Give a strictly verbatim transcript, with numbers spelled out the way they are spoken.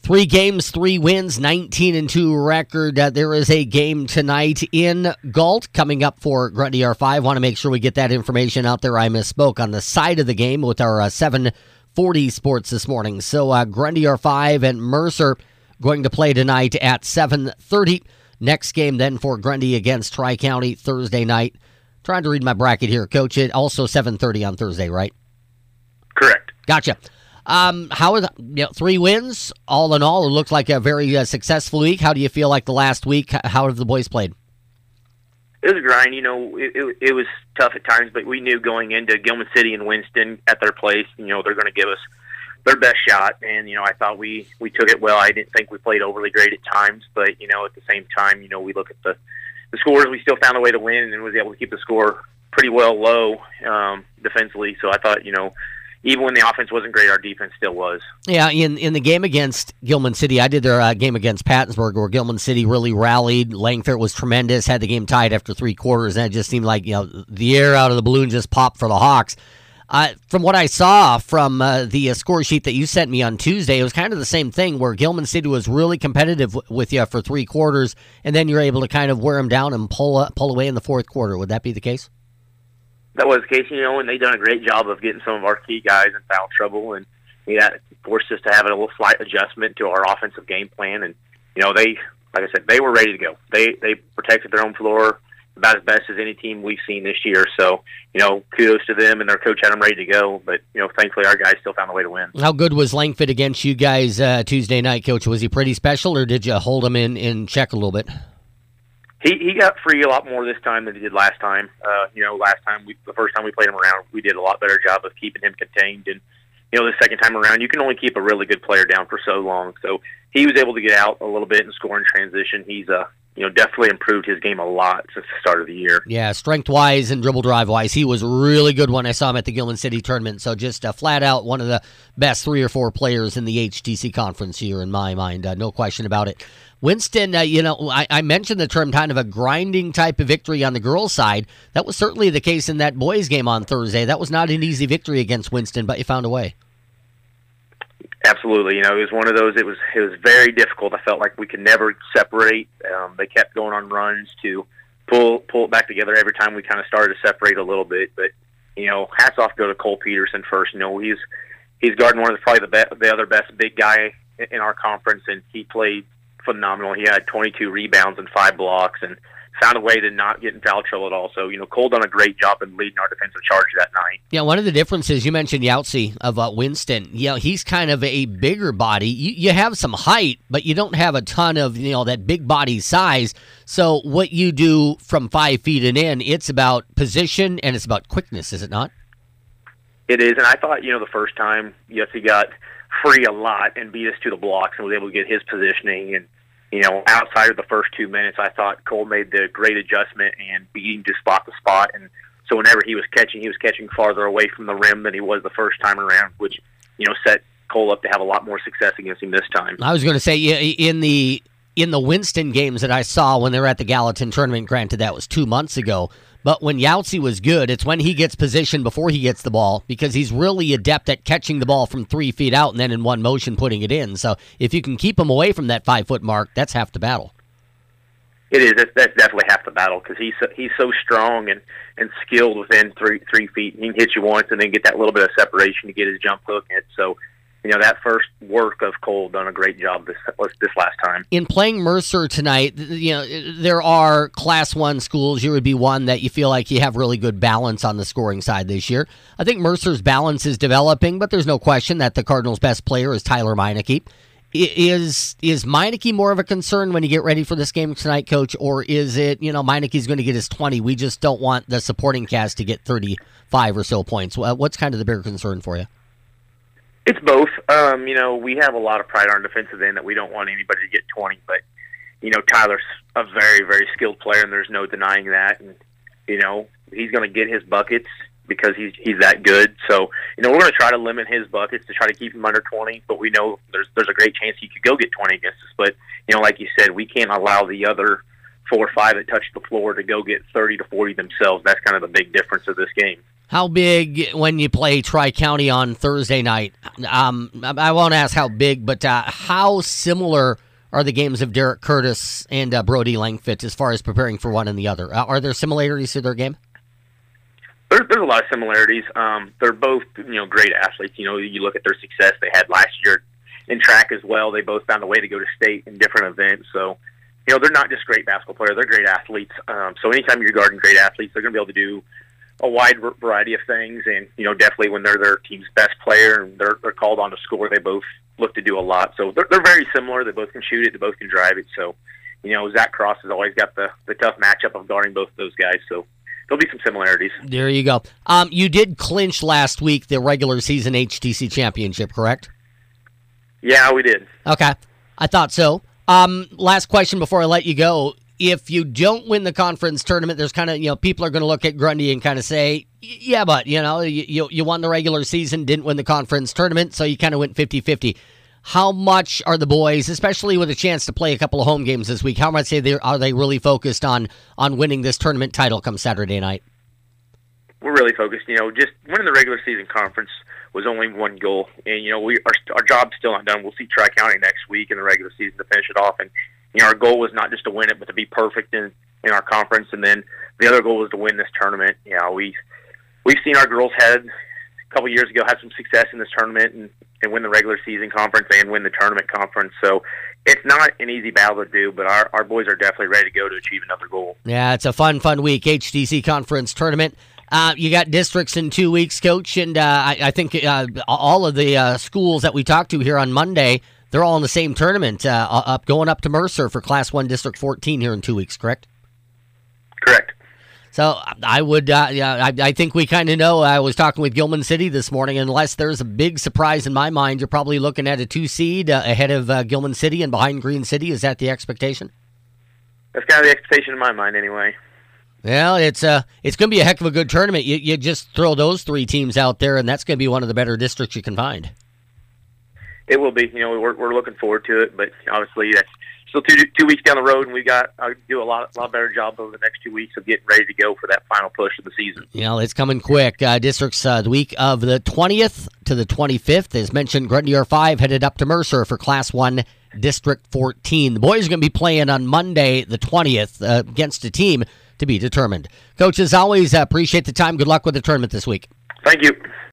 Three games, three wins, nineteen and two record. Uh, there is a game tonight in Galt coming up for Grundy R five. Want to make sure we get that information out there. I misspoke on the side of the game with our uh, seven forty sports this morning. So uh, Grundy R five and Mercer going to play tonight at seven thirty. Next game then for Grundy against Tri-County Thursday night. Trying to read my bracket here, Coach. It also seven thirty on Thursday, right? Correct. Gotcha. Um, how are the, you know, three wins all in all? It looked like a very uh, successful week. How do you feel like the last week? How have the boys played? It was a grind. You know, it, it, it was tough at times, but we knew going into Gilman City and Winston at their place, you know, they're going to give us their best shot. And, you know, I thought we, we took it well. I didn't think we played overly great at times, but, you know, at the same time, you know, we look at the, the scores, we still found a way to win and was able to keep the score pretty well low um, defensively. So I thought, you know, even when the offense wasn't great, our defense still was. Yeah, in, in the game against Gilman City, I did their uh, game against Pattonsburg where Gilman City really rallied. Langford was tremendous, had the game tied after three quarters, and it just seemed like, you know, the air out of the balloon just popped for the Hawks. Uh, from what I saw from uh, the uh, score sheet that you sent me on Tuesday, it was kind of the same thing where Gilman City was really competitive w- with you for three quarters, and then you're able to kind of wear them down and pull uh, pull away in the fourth quarter. Would that be the case? That was the case, you know, and they done a great job of getting some of our key guys in foul trouble, and yeah, forced us to have a little slight adjustment to our offensive game plan. And you know, they, like I said, they were ready to go. They they protected their own floor about as best as any team we've seen this year. So you know, kudos to them, and their coach had them ready to go. But you know, thankfully, our guys still found a way to win. How good was Langford against you guys uh, Tuesday night, Coach? Was he pretty special, or did you hold him in in check a little bit? He he got free a lot more this time than he did last time. Uh, you know, last time, we, the first time we played him around, we did a lot better job of keeping him contained. And, you know, the second time around, you can only keep a really good player down for so long. So he was able to get out a little bit and score in transition. He's, uh, you know, definitely improved his game a lot since the start of the year. Yeah, strength-wise and dribble drive-wise, he was really good when I saw him at the Gilman City tournament. So just uh, flat out one of the best three or four players in the H T C conference here in my mind. Uh, no question about it. Winston, uh, you know, I, I mentioned the term kind of a grinding type of victory on the girls' side. That was certainly the case in that boys' game on Thursday. That was not an easy victory against Winston, but you found a way. Absolutely. You know, it was one of those, it was it was very difficult. I felt like we could never separate. Um, they kept going on runs to pull pull it back together every time we kind of started to separate a little bit. But, you know, hats off go to Cole Peterson first. You know, he's he's guarding one of the, probably the, be- the other best big guy in our conference, and he played phenomenal. He had twenty-two rebounds and five blocks and found a way to not get in foul trouble at all. So, you know, Cole done a great job in leading our defensive charge that night. Yeah, one of the differences, you mentioned Yahtzee of uh, Winston. You know, he's kind of a bigger body. You, you have some height, but you don't have a ton of, you know, that big body size. So what you do from five feet and in, it's about position and it's about quickness, is it not? It is, and I thought, you know, the first time, yes, he got free a lot and beat us to the blocks and was able to get his positioning. And, you know, outside of the first two minutes, I thought Cole made the great adjustment and beating to spot to spot. And so whenever he was catching, he was catching farther away from the rim than he was the first time around, which, you know, set Cole up to have a lot more success against him this time. I was going to say, in the in the Winston games that I saw when they were at the Gallatin tournament, granted that was two months ago, but when Yahtzee was good, it's when he gets positioned before he gets the ball, because he's really adept at catching the ball from three feet out and then in one motion putting it in. So if you can keep him away from that five-foot mark, that's half the battle. It is. That's, that's definitely half the battle, because he's so, he's so strong and, and skilled within three three feet. He can hit you once and then get that little bit of separation to get his jump hook. And so, you know, that first work of Cole done a great job this this last time. In playing Mercer tonight, you know, there are Class One schools. You would be one that you feel like you have really good balance on the scoring side this year. I think Mercer's balance is developing, but there's no question that the Cardinals' best player is Tyler Meineke. Is is Meineke more of a concern when you get ready for this game tonight, Coach, or is it, you know, Meineke's going to get his twenty? We just don't want the supporting cast to get thirty-five or so points. What's kind of the bigger concern for you? It's both. Um, you know, we have a lot of pride on our defensive end that we don't want anybody to get twenty, but, you know, Tyler's a very, very skilled player, and there's no denying that. And, you know, he's going to get his buckets because he's he's that good. So, you know, we're going to try to limit his buckets to try to keep him under twenty, but we know there's there's a great chance he could go get twenty against us. But, you know, like you said, we can't allow the other four or five that touch the floor to go get thirty to forty themselves. That's kind of the big difference of this game. How big when you play Tri-County on Thursday night? Um, I won't ask how big, but uh, how similar are the games of Derek Curtis and uh, Brody Langfit as far as preparing for one and the other? Uh, are there similarities to their game? There, there's a lot of similarities. Um, they're both, you know, great athletes. You know, you look at their success they had last year in track as well. They both found a way to go to state in different events. So, you know, they're not just great basketball players. They're great athletes. Um, so anytime you're guarding great athletes, they're going to be able to do a wide variety of things. And, you know, definitely when they're their team's best player and they're, they're called on to score, they both look to do a lot. So they're, they're very similar. They both can shoot it. They both can drive it. So, you know, Zach Cross has always got the, the tough matchup of guarding both of those guys. So there'll be some similarities. There you go. Um, you did clinch last week the regular season H T C championship, correct? Yeah, we did. Okay. I thought so. Um, last question before I let you go. If you don't win the conference tournament, there's kind of, you know, people are going to look at Grundy and kind of say, yeah, but, you know, you, you won the regular season, didn't win the conference tournament, so you kind of went fifty-fifty. How much are the boys, especially with a chance to play a couple of home games this week, how much are they, are they really focused on on winning this tournament title come Saturday night? We're really focused. You know, just winning the regular season conference was only one goal. And, you know, we our, our job's still not done. We'll see Tri-County next week in the regular season to finish it off. And, you know, our goal was not just to win it, but to be perfect in, in our conference. And then the other goal was to win this tournament. You know, we, we've seen our girls head a couple years ago have some success in this tournament and, and win the regular season conference and win the tournament conference. So it's not an easy battle to do, but our, our boys are definitely ready to go to achieve another goal. Yeah, it's a fun, fun week. H T C Conference Tournament. Uh, you got districts in two weeks, Coach, and uh, I, I think uh, all of the uh, schools that we talked to here on Monday, they're all in the same tournament, uh, up going up to Mercer for Class one District fourteen here in two weeks, correct? Correct. So I would, uh, yeah, I, I think we kind of know. I was talking with Gilman City this morning. Unless there's a big surprise in my mind, you're probably looking at a two seed uh, ahead of uh, Gilman City and behind Green City. Is that the expectation? That's kind of the expectation in my mind, anyway. Well, it's uh, it's going to be a heck of a good tournament. You, you just throw those three teams out there, and that's going to be one of the better districts you can find. It will be. You know, we're we're looking forward to it, but obviously that's still two two weeks down the road, and we got I do a lot lot better job over the next two weeks of getting ready to go for that final push of the season. Yeah, you know, it's coming quick. Uh, districts uh, the week of the twentieth to the twenty-fifth, as mentioned. Grundy R five headed up to Mercer for Class One District fourteen. The boys are going to be playing on Monday the twentieth uh, against a team to be determined. Coach, as always, uh, appreciate the time. Good luck with the tournament this week. Thank you.